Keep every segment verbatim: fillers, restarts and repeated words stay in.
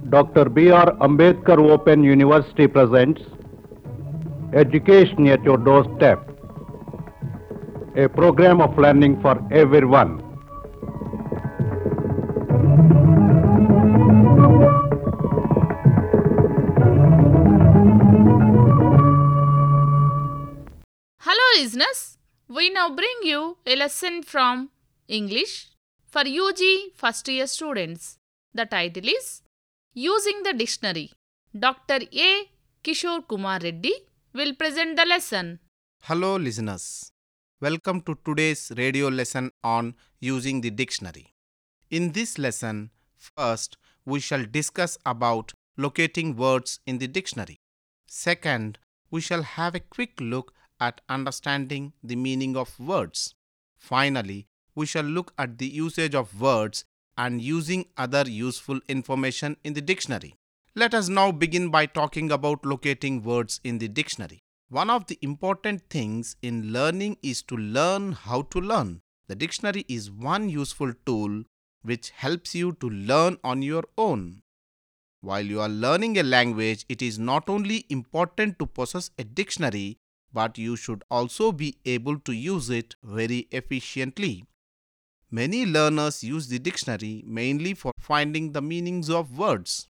Doctor B R Ambedkar Open University presents Education at Your Doorstep, a program of learning for everyone. Hello listeners, we now bring you a lesson from English for U G first year students. The title is Using the Dictionary. Doctor A. Kishore Kumar Reddy will present the lesson. Hello listeners, welcome to today's radio lesson on using the dictionary. In this lesson, first we shall discuss about locating words in the dictionary. Second, we shall have a quick look at understanding the meaning of words. Finally, we shall look at the usage of words and using other useful information in the dictionary. Let us now begin by talking about locating words in the dictionary. One of the important things in learning is to learn how to learn. The dictionary is one useful tool which helps you to learn on your own. While you are learning a language, it is not only important to possess a dictionary, but you should also be able to use it very efficiently. Many learners use the dictionary mainly for finding the meanings of words.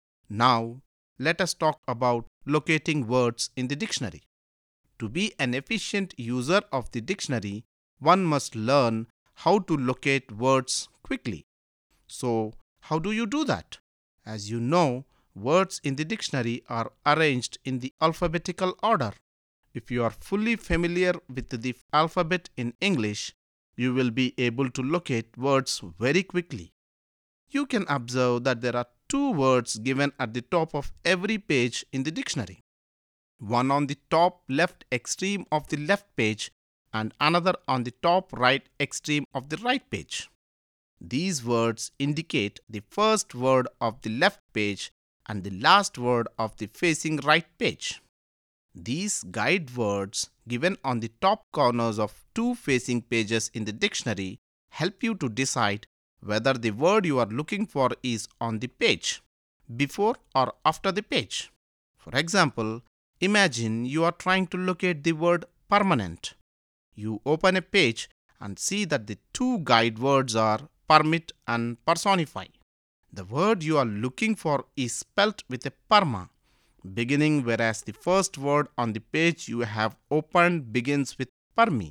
Now, let us talk about locating words in the dictionary. To be an efficient user of the dictionary, one must learn how to locate words quickly. So, how do you do that? As you know, words in the dictionary are arranged in the alphabetical order. If you are fully familiar with the alphabet in English, you will be able to locate words very quickly. You can observe that there are two words given at the top of every page in the dictionary. One on the top left extreme of the left page and another on the top right extreme of the right page. These words indicate the first word of the left page and the last word of the facing right page. These guide words given on the top corners of two facing pages in the dictionary help you to decide whether the word you are looking for is on the page, before or after the page. For example, imagine you are trying to locate the word permanent. You open a page and see that the two guide words are permit and personify. The word you are looking for is spelt with a perma beginning, whereas the first word on the page you have opened begins with permi.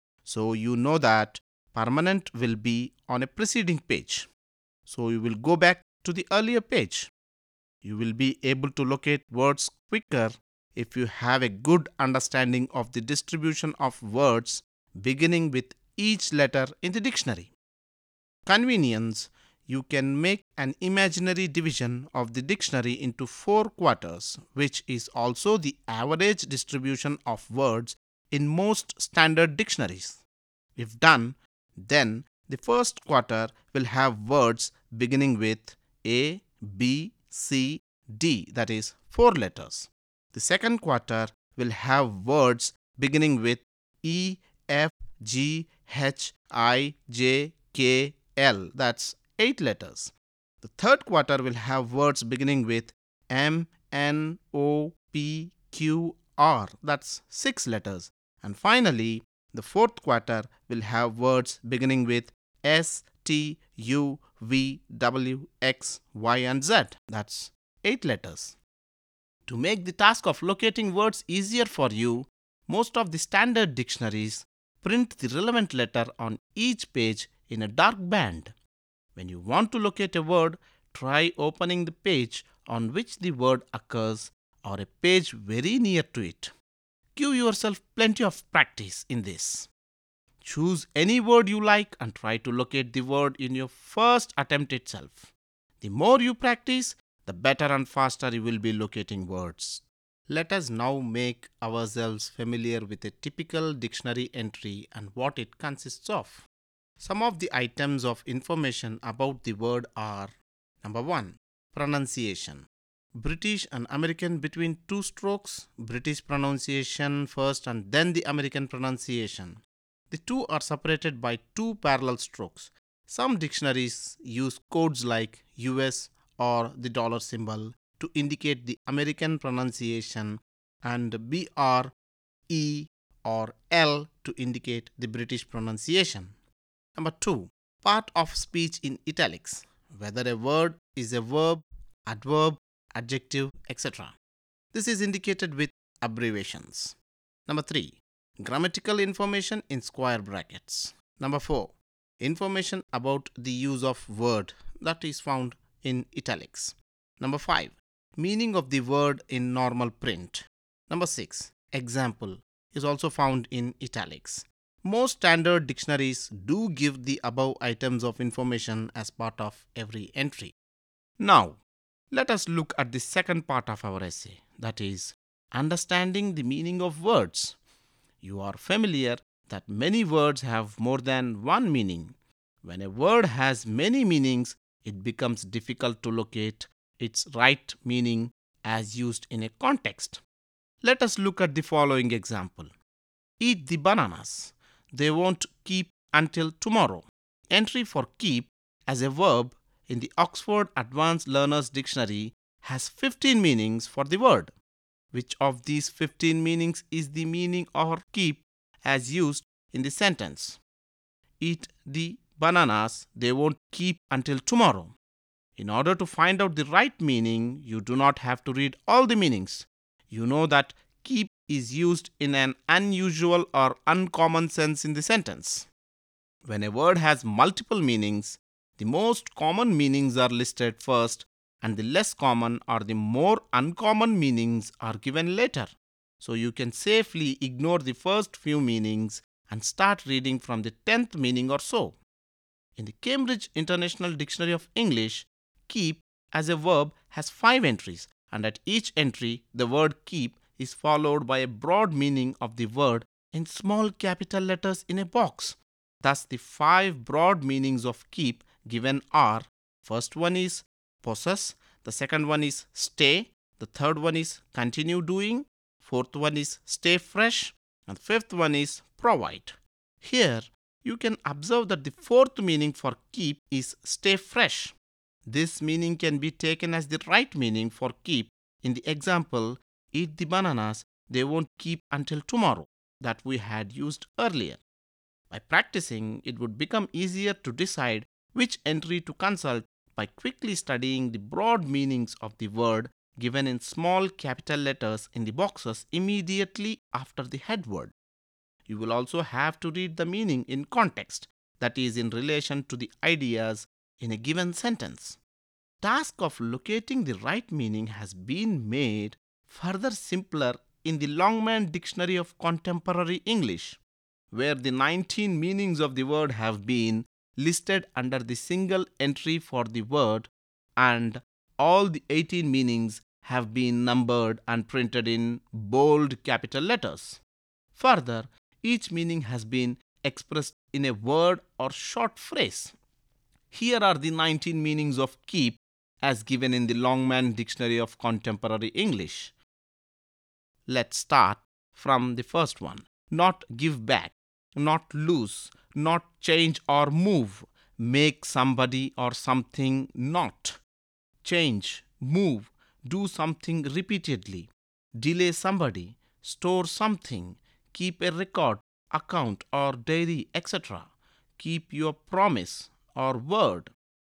So you know that permanent will be on a preceding page. So you will go back to the earlier page. You will be able to locate words quicker if you have a good understanding of the distribution of words beginning with each letter in the dictionary. Convenience, you can make an imaginary division of the dictionary into four quarters, which is also the average distribution of words in most standard dictionaries. If done, then the first quarter will have words beginning with A, B, C, D, that is four letters. The second quarter will have words beginning with E, F, G, H, I, J, K, L, that's eight letters. The third quarter will have words beginning with M, N, O, P, Q, R, that's six letters. And finally, the fourth quarter will have words beginning with S, T, U, V, W, X, Y, and Z, that's eight letters. To make the task of locating words easier for you, most of the standard dictionaries print the relevant letter on each page in a dark band. When you want to locate a word, try opening the page on which the word occurs or a page very near to it. Give yourself plenty of practice in this. Choose any word you like and try to locate the word in your first attempt itself. The more you practice, the better and faster you will be locating words. Let us now make ourselves familiar with a typical dictionary entry and what it consists of. Some of the items of information about the word are: number one, pronunciation. British and American between two strokes, British pronunciation first and then the American pronunciation. The two are separated by two parallel strokes. Some dictionaries use codes like U S or the dollar symbol to indicate the American pronunciation, and B R, E or L to indicate the British pronunciation. Number two, part of speech in italics, whether a word is a verb, adverb, adjective, et cetera. This is indicated with abbreviations. Number three, grammatical information in square brackets. Number four, information about the use of word, that is found in italics. Number five, meaning of the word in normal print. Number six, example is also found in italics. Most standard dictionaries do give the above items of information as part of every entry. Now, let us look at the second part of our essay, that is, understanding the meaning of words. You are familiar that many words have more than one meaning. When a word has many meanings, it becomes difficult to locate its right meaning as used in a context. Let us look at the following example. Eat the bananas. They won't keep until tomorrow. Entry for keep as a verb in the Oxford Advanced Learners Dictionary has fifteen meanings for the word. Which of these fifteen meanings is the meaning of keep as used in the sentence? Eat the bananas. They won't keep until tomorrow. In order to find out the right meaning, you do not have to read all the meanings. You know that keep is used in an unusual or uncommon sense in the sentence. When a word has multiple meanings, the most common meanings are listed first and the less common or the more uncommon meanings are given later. So you can safely ignore the first few meanings and start reading from the tenth meaning or so. In the Cambridge International Dictionary of English, keep as a verb has five entries, and at each entry the word keep is followed by a broad meaning of the word in small capital letters in a box. Thus, the five broad meanings of keep given are: first one is possess, the second one is stay, the third one is continue doing, fourth one is stay fresh, and fifth one is provide. Here, you can observe that the fourth meaning for keep is stay fresh. This meaning can be taken as the right meaning for keep in the example, eat the bananas, they won't keep until tomorrow, that we had used earlier. By practicing, it would become easier to decide which entry to consult by quickly studying the broad meanings of the word given in small capital letters in the boxes immediately after the head word. You will also have to read the meaning in context, that is, in relation to the ideas in a given sentence. Task of locating the right meaning has been made further simpler in the Longman Dictionary of Contemporary English, where the nineteen meanings of the word have been listed under the single entry for the word, and all the eighteen meanings have been numbered and printed in bold capital letters. Further, each meaning has been expressed in a word or short phrase. Here are the nineteen meanings of keep as given in the Longman Dictionary of Contemporary English. Let's start from the first one. Not give back, not lose, not change or move, make somebody or something not, change, move, do something repeatedly, delay somebody, store something, keep a record, account or diary, et cetera, keep your promise or word,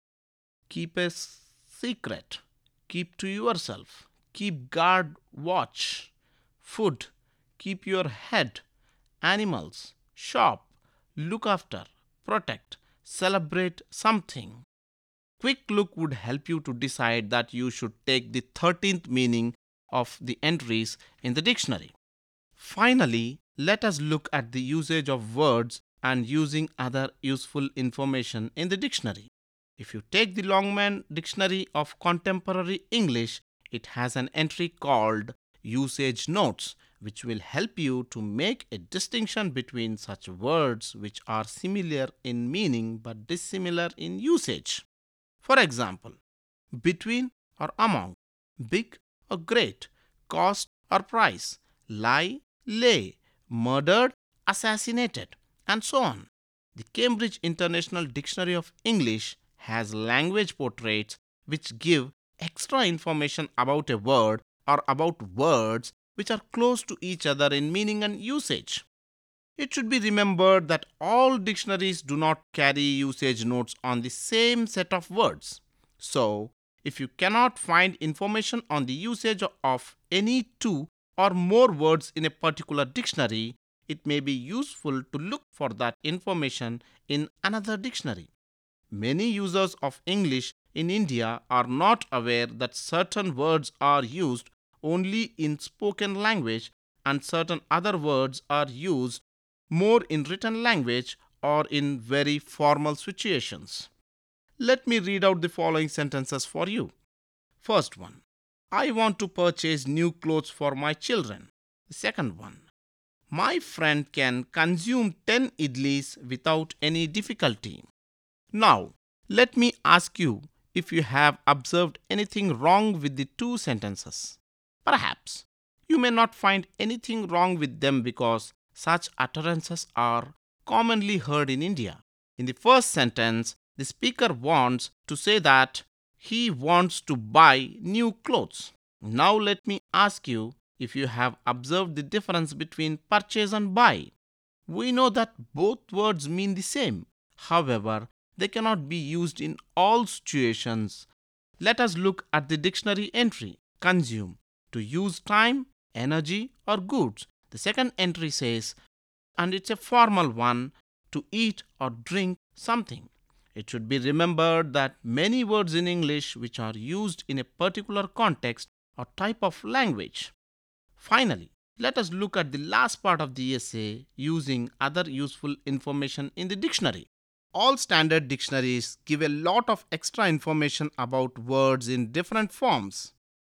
keep a secret, keep to yourself, keep guard, watch, food, keep your head, animals, shop, look after, protect, celebrate something. Quick look would help you to decide that you should take the thirteenth meaning of the entries in the dictionary. Finally, let us look at the usage of words and using other useful information in the dictionary. If you take the Longman Dictionary of Contemporary English, it has an entry called Usage Notes, which will help you to make a distinction between such words which are similar in meaning but dissimilar in usage. For example, between or among, big or great, cost or price, lie, lay, murdered, assassinated, and so on. The Cambridge International Dictionary of English has language portraits which give extra information about a word or about words which are close to each other in meaning and usage. It should be remembered that all dictionaries do not carry usage notes on the same set of words. So, if you cannot find information on the usage of any two or more words in a particular dictionary, it may be useful to look for that information in another dictionary. Many users of English in India are not aware that certain words are used only in spoken language and certain other words are used more in written language or in very formal situations. Let me read out the following sentences for you. First one, I want to purchase new clothes for my children. The second one, my friend can consume ten idlis without any difficulty. Now, let me ask you if you have observed anything wrong with the two sentences. Perhaps you may not find anything wrong with them because such utterances are commonly heard in India. In the first sentence, the speaker wants to say that he wants to buy new clothes. Now let me ask you if you have observed the difference between purchase and buy. We know that both words mean the same. However, they cannot be used in all situations. Let us look at the dictionary entry. Consume, to use time, energy or goods. The second entry says, and it's a formal one, to eat or drink something. It should be remembered that many words in English which are used in a particular context or type of language. Finally, let us look at the last part of the essay, using other useful information in the dictionary. All standard dictionaries give a lot of extra information about words in different forms.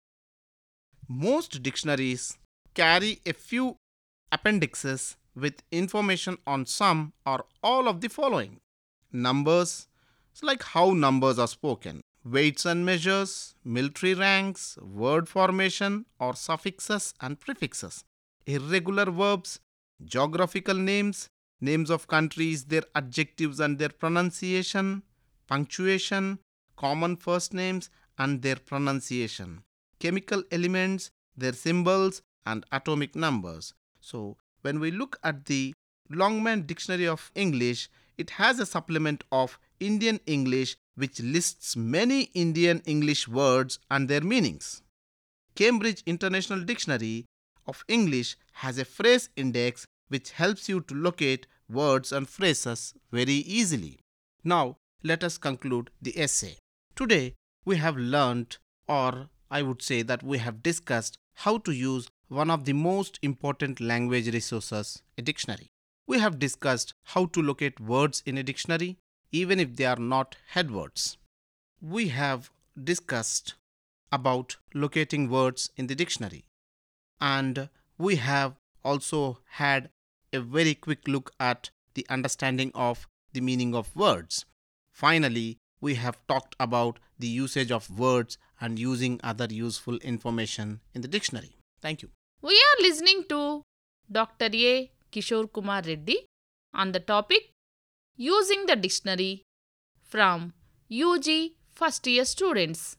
Most dictionaries carry a few appendixes with information on some or all of the following. Numbers, it's like how numbers are spoken. Weights and measures, military ranks, word formation or suffixes and prefixes. Irregular verbs, geographical names, names of countries, their adjectives and their pronunciation, punctuation, common first names and their pronunciation, chemical elements, their symbols and atomic numbers. So, when we look at the Longman Dictionary of English, it has a supplement of Indian English which lists many Indian English words and their meanings. Cambridge International Dictionary of English has a phrase index which helps you to locate words and phrases very easily. Now, let us conclude the essay. Today, we have learnt, or I would say that we have discussed how to use one of the most important language resources, a dictionary. We have discussed how to locate words in a dictionary, even if they are not headwords. We have discussed about locating words in the dictionary, and we have also had a very quick look at the understanding of the meaning of words. Finally, we have talked about the usage of words and using other useful information in the dictionary. Thank you. We are listening to Doctor A. Kishore Kumar Reddy on the topic Using the Dictionary from U G First Year Students.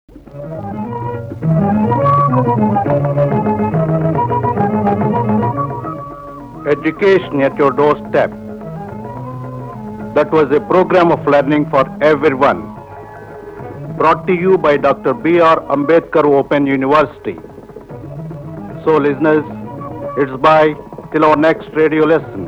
Education at your doorstep. That was a program of learning for everyone. Brought to you by Doctor B R Ambedkar Open University. So listeners, it's bye till our next radio lesson.